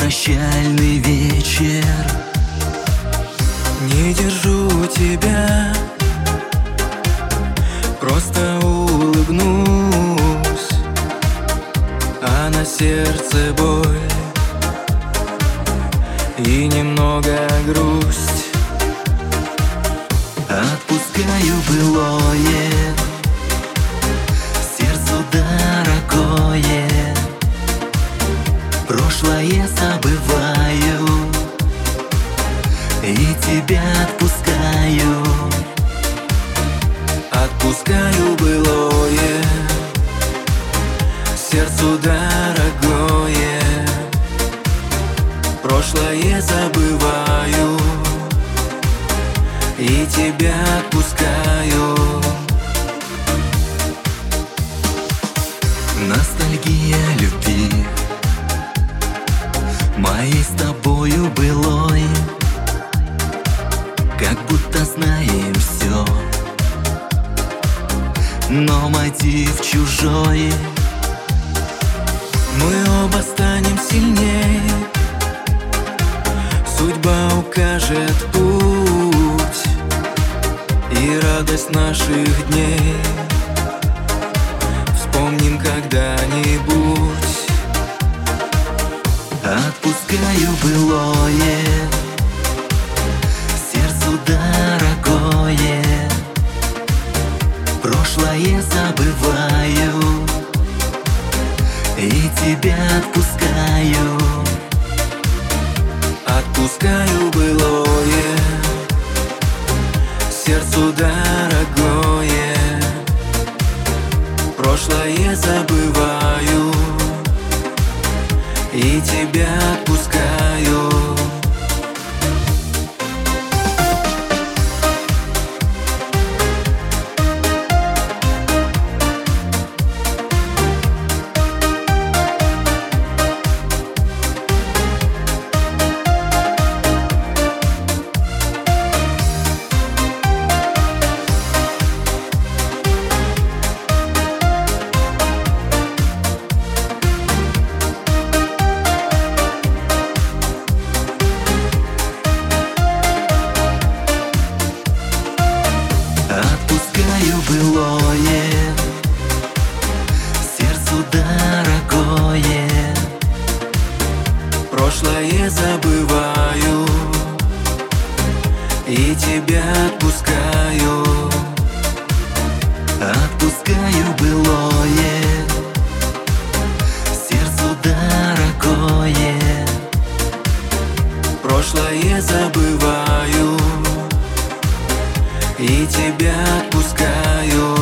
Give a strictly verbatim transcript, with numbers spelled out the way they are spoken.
прощальный вечер. Не держу тебя, просто улыбнусь, а на сердце боль и немного грусть. Отпускаю былое, сердцу дорогое, прошлое забываю и тебя отпускаю. Отпускаю былое, сердцу дорогое, прошлое забываю и тебя отпускаю. Ностальгия любви моей с тобою былой, как будто знаем все, но мотив чужой. Мы оба станем сильней, судьба укажет путь и радость наших дней вспомним когда-нибудь. Отпускаю былое, сердцу дорогое, прошлое забываю и тебя отпускаю. Отпускаю былое, сердцу дорогое, прошлое забываю и тебя отпускаю. Отпускаю былое, сердцу дорогое, прошлое забываю и тебя отпускаю. Отпускаю былое, сердцу дорогое, прошлое забываю и тебя отпускаю.